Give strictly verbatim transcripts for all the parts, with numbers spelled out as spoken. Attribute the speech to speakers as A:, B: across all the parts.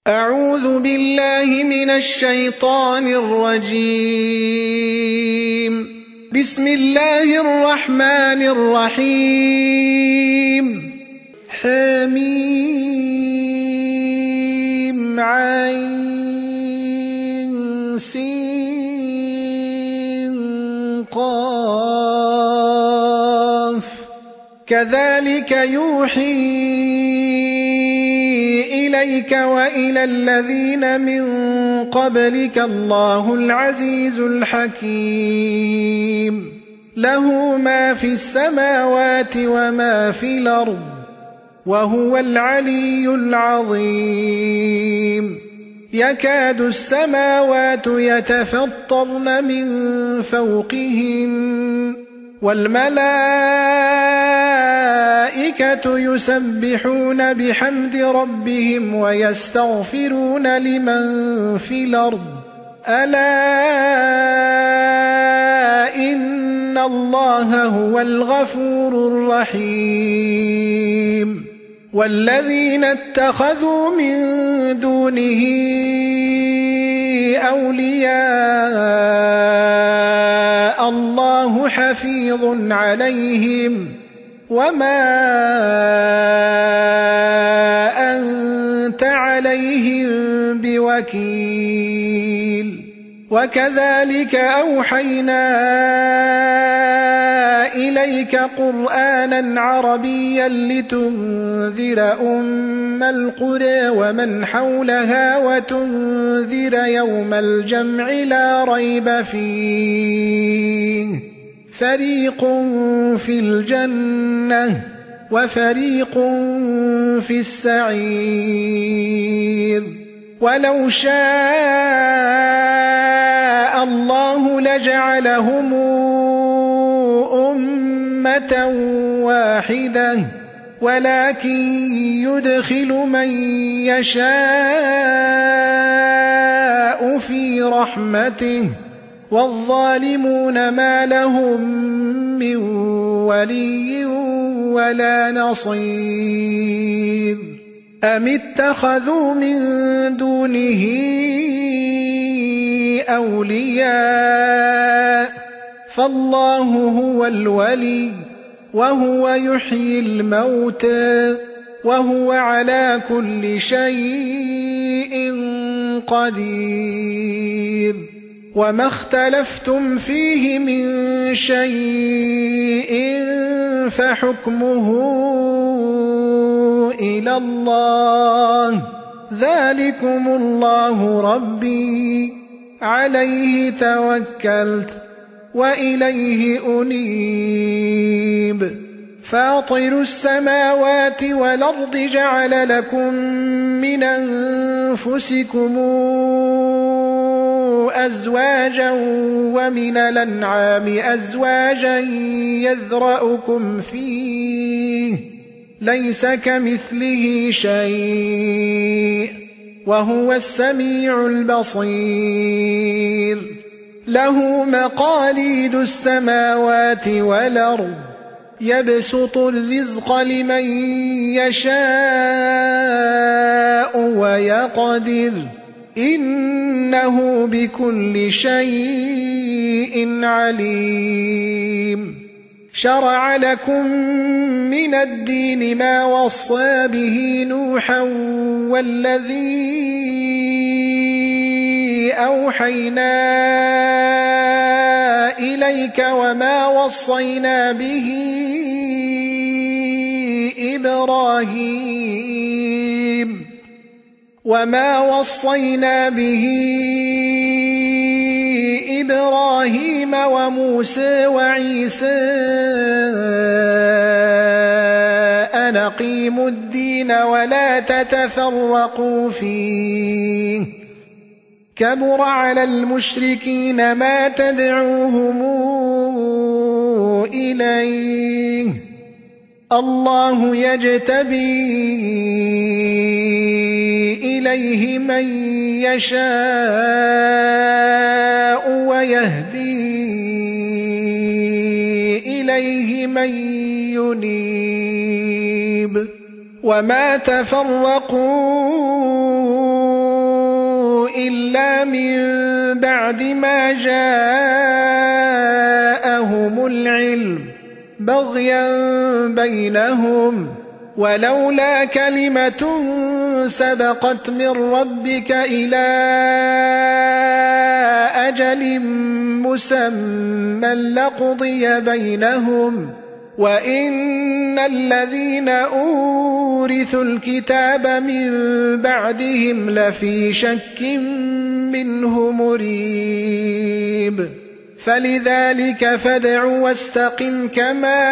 A: أعوذ بالله من الشيطان الرجيم. بسم الله الرحمن الرحيم. حميم عين سين قاف كذلك يوحي إليك وإلى الذين من قبلك الله العزيز الحكيم. له ما في السماوات وما في الأرض وهو العلي العظيم. يكاد السماوات يتفطرن من فوقهن والملائكة يسبحون بحمد ربهم ويستغفرون لمن في الأرض ألا إن الله هو الغفور الرحيم. والذين اتخذوا من دونه أولياء الله حفيظ عليهم وما أنت عليهم بوكيل. وكذلك أوحينا إليك قرآنا عربيا لتنذر أم القرى ومن حولها وتنذر يوم الجمع لا ريب فيه فريق في الجنة وفريق في السعير. ولو شاء الله لجعلهم أمة واحدة ولكن يدخل من يشاء في رحمته والظالمون ما لهم من ولي ولا نصير. أم اتخذوا من دونه أولياء فالله هو الولي وهو يحيي الموتى وهو على كل شيء قدير. وما اختلفتم فيه من شيء فحكمه إلى الله ذلكم الله ربي عليه توكلت وإليه أنيب. فاطر السماوات والأرض جعل لكم من أنفسكم أزواجا ومن الأنعام أزواجا يذرأكم فيه ليس كمثله شيء وهو السميع البصير. له مقاليد السماوات والأرض يبسط الرزق لمن يشاء ويقدر إنه بكل شيء عليم. شرع لكم من الدين ما وصى به نوحا والذي أوحينا إليك وما وصينا به إبراهيم وما وصينا به إبراهيم وموسى وعيسى أن أقيموا الدين ولا تتفرقوا فيه كبر على المشركين ما تدعوهم إليه. الله يجتبي إليه من يشاء ويهدي إليه من ينيب. وما تفرقوا إلا من بعد ما جاءهم العلم بغيا بينهم ولولا كلمة سبقت من ربك إلى أجل مسمى لقضي بينهم وإن الذين أورثوا الكتاب من بعدهم لفي شك منه مريب فلذلك فادع واستقم كما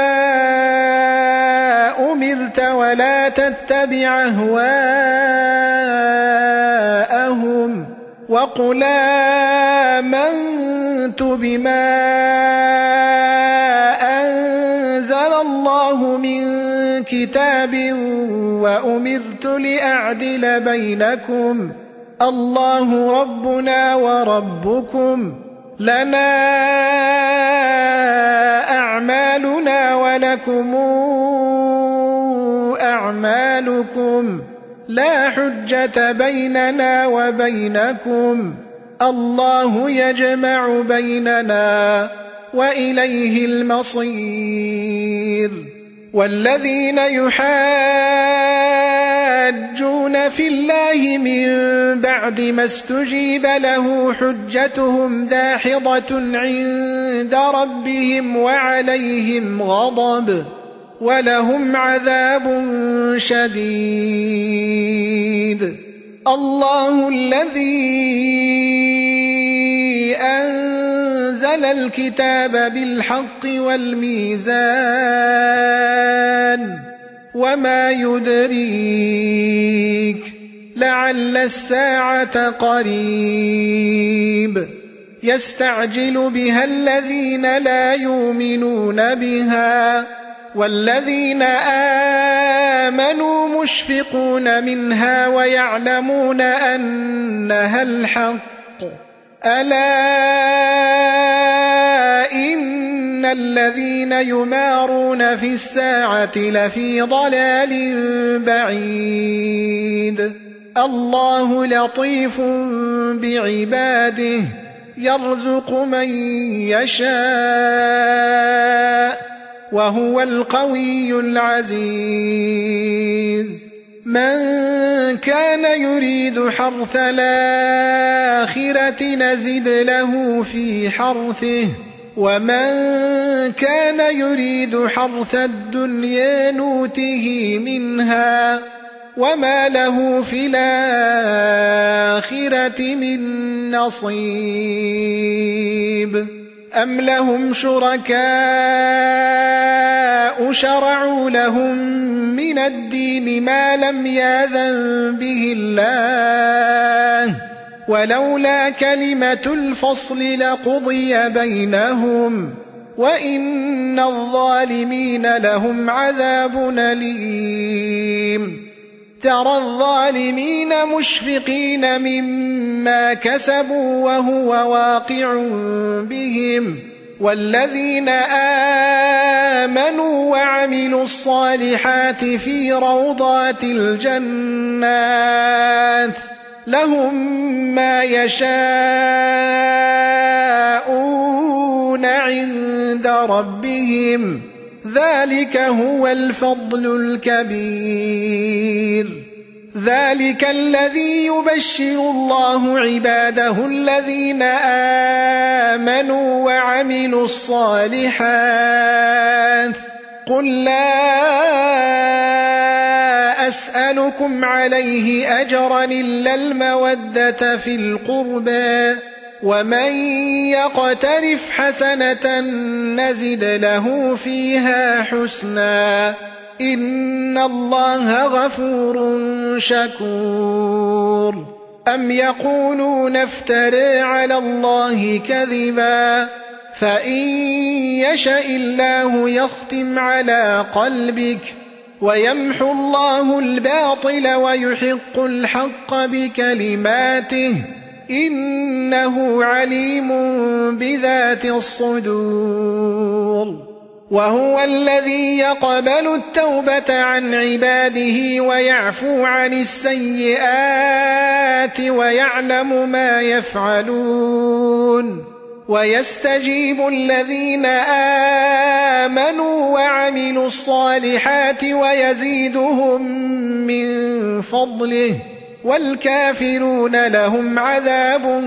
A: أمرت ولا تتبع أهواءهم وقل آمنت بما أنزل الله من كتاب وأمرت لأعدل بينكم الله ربنا وربكم لنا أعمالنا ولكم أعمالكم لا حجة بيننا وبينكم الله يجمع بيننا وإليه المصير والذين يحاجون في الله من بعد ما استجيب له حجتهم داحضة عند ربهم وعليهم غضب ولهم عذاب شديد الله الذي أنزل الكتاب بالحق والميزان وما يدريك لعل الساعة قريب يستعجل بها الذين لا يؤمنون بها والذين آمنوا مشفقون منها ويعلمون أنها الحق ألا إن الذين يمارون في الساعة لفي ضلال بعيد الله لطيف بعباده يرزق من يشاء وهو القوي العزيز من كان يريد حرث الآخرة نزد له في حرثه ومن كان يريد حرث الدنيا نوته منها وما له في الآخرة من نصيب أم لهم شركاء شرعوا لهم من الدين ما لم يأذن به الله ولولا كلمة الفصل لقضي بينهم وإن الظالمين لهم عذاب أليم ترى الظالمين مشفقين مما كسبوا وهو واقع بهم والذين آمنوا وعملوا الصالحات في روضات الجنات لهم ما يشاءون عند ربهم ذلك هو الفضل الكبير ذلك الذي يبشر الله عباده الذين آمنوا وعملوا الصالحات قل لا أسألكم عليه أجرا إلا المودة في القربى ومن يقترف حسنة نزد له فيها حسنا إن الله غفور شكور أم يقولون افترى على الله كذبا فإن يشأ الله يختم على قلبك ويمحو الله الباطل ويحق الحق بكلماته إنه عليم بذات الصدور وهو الذي يقبل التوبة عن عباده ويعفو عن السيئات الآيات ويعلم ما يفعلون ويستجيب الذين آمنوا وعملوا الصالحات ويزيدهم من فضله والكافرون لهم عذاب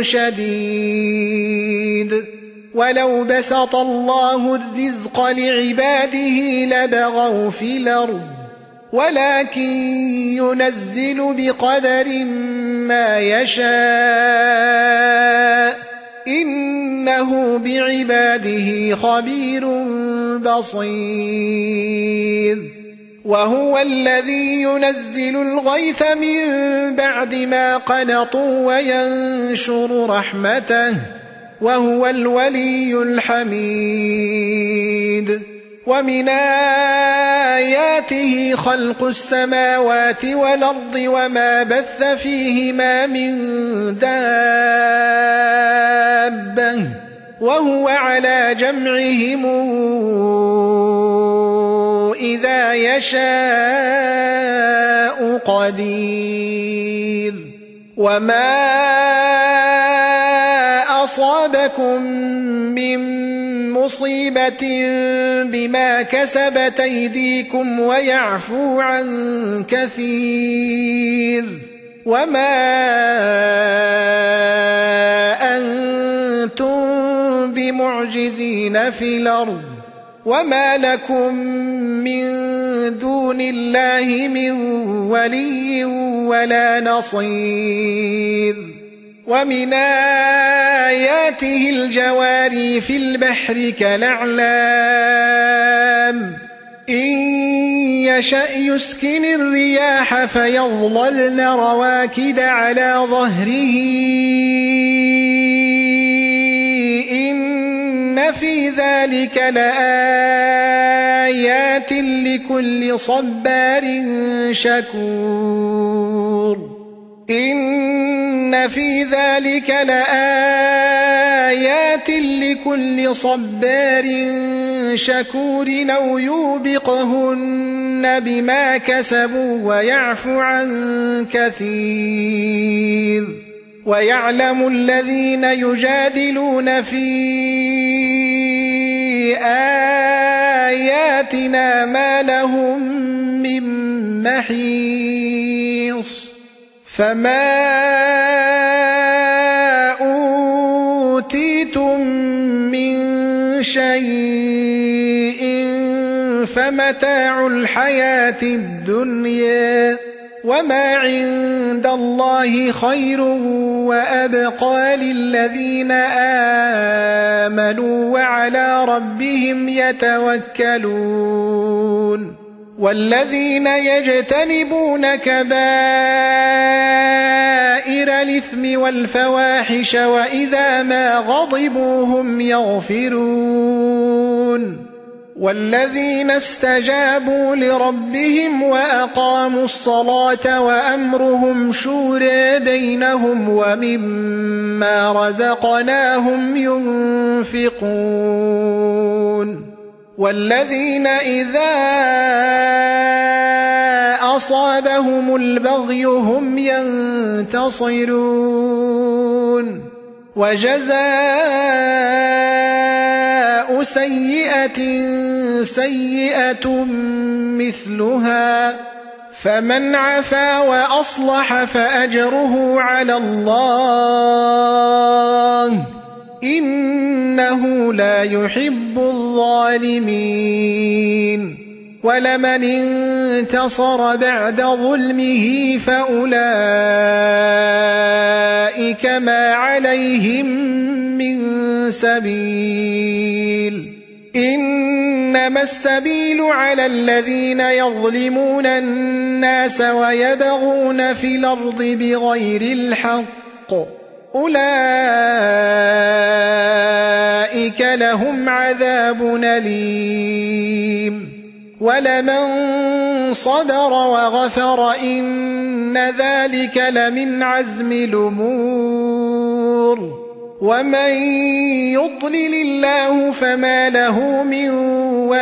A: شديد ولو بسط الله الرزق لعباده لبغوا في الأرض ولكن ينزل بقدر ما يشاء إنه بعباده خبير بصير وهو الذي ينزل الغيث من بعد ما قنطوا وينشر رحمته وهو الولي الحميد ومن آياته خلق السماوات والأرض وما بث فيهما من دابة وهو على جمعهم إذا يشاء قدير وما أصابكم من مصيبة بما كسبت أيديكم ويعفو عن كثير وما أنتم بمعجزين في الأرض وما لكم من دون الله من ولي ولا نصير ومن آياته الجواري في البحر كالأعلام إن يشأ يسكن الرياح فيظللن رواكد على ظهره إن في ذلك لآيات لكل صبار شكور إن في ذلك لآيات لكل صبار شكور أو يوبقهن بما كسبوا ويعفو عن كثير ويعلم الذين يجادلون في آياتنا ما لهم من محيص فما أوتيتم من شيء فمتاع الحياة الدنيا وما عند الله خير وأبقى للذين آمنوا وعلى ربهم يتوكلون والذين يجتنبون كبائر الإثم والفواحش وإذا ما غضبوا هم يغفرون والذين استجابوا لربهم وأقاموا الصلاة وأمرهم شورى بينهم ومما رزقناهم ينفقون والذين إذا أصابهم البغي هم ينتصرون وجزاء سيئة سيئة مثلها فمن عفا وأصلح فأجره على الله إنه لا يحب الظالمين ولمن انتصر بعد ظلمه فأولئك ما عليهم من سبيل إنما السبيل على الذين يظلمون الناس ويبغون في الأرض بغير الحق أولئك لهم عذاب أليم ولمن صبر وغفر إن ذلك لمن عزم الأمور ومن يضلل الله فما له من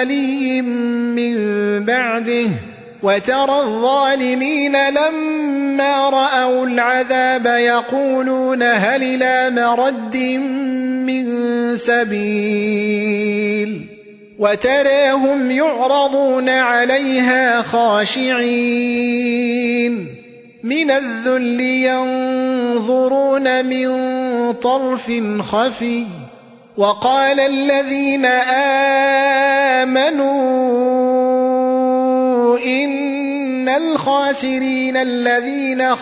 A: ولي من بعده وترى الظالمين لما فلما رأوا العذاب يقولون هل إلى مرد من سبيل وتراهم يعرضون عليها خاشعين من الذل ينظرون من طرف خفي وقال الذين آمنوا إن الخاسرين الذين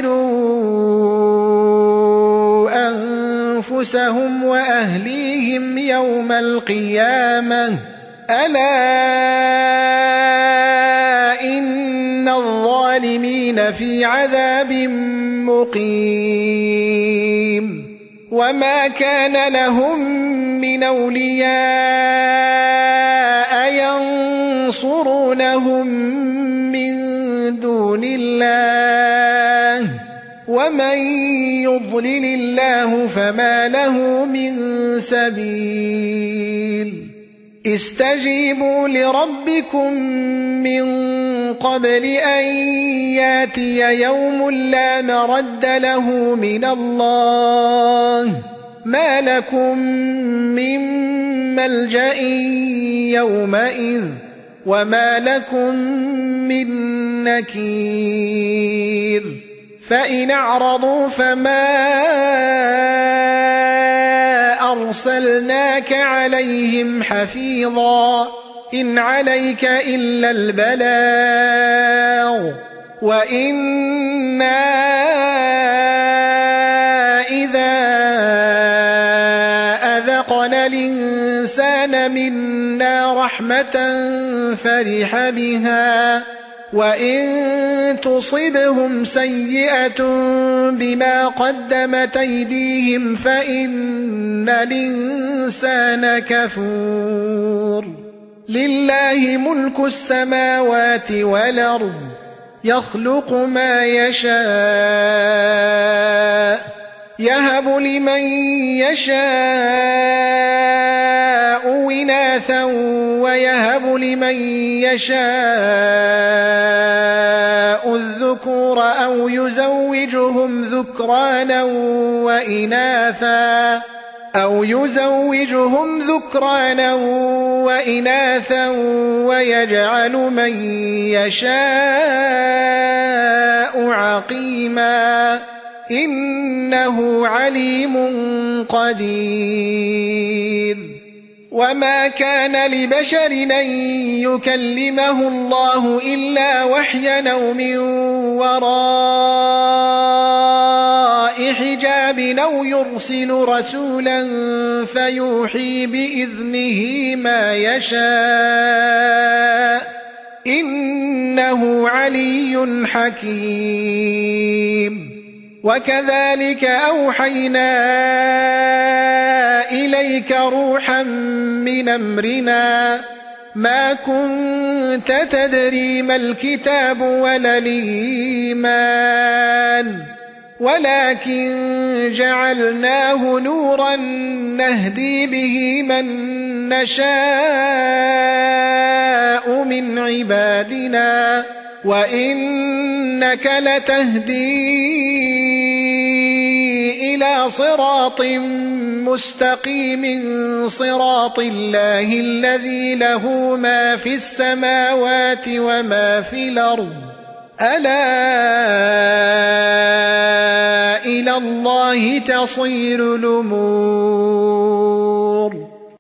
A: خسروا أنفسهم وأهليهم يوم القيامة ألا إن الظالمين في عذاب مقيم وما كان لهم من أولياء ينصرونهم من دون الله ومن يضلل الله فما له من سبيل استجيبوا لربكم من قبل أن ياتي يوم لا مرد له من الله ما لكم من ملجأ يومئذ وما لكم من نكير فإن أعرضوا فما أرسلناك عليهم حفيظا إن عليك إلا البلاغ وإنا إذا أذقنا الإنسان منا رحمة فرح بها وإن تصبهم سيئة بما قدمت أيديهم فإن الإنسان كفور لله ملك السماوات والأرض يخلق ما يشاء يهب لمن يشاء إناثا ويهب لمن يشاء الذكور أو يزوجهم ذكرانا وإناثا أو يزوجهم ذكرانا وإناثا ويجعل من يشاء عقيما إنه عليم قدير وما كان لبشر أن يكلمه الله إلا وحيا أو من وراء حجاب أو يرسل رسولا فيوحي بإذنه ما يشاء إنه علي حكيم وكذلك أوحينا إليك روحا من أمرنا ما كنت تدري ما الكتاب ولا الإيمان ولكن جعلناه نورا نهدي به من نشاء من عبادنا وإنك لتهدي إلى صراط مستقيم صراط الله الذي له ما في السماوات وما في الأرض ألا إلى الله تصير الأمور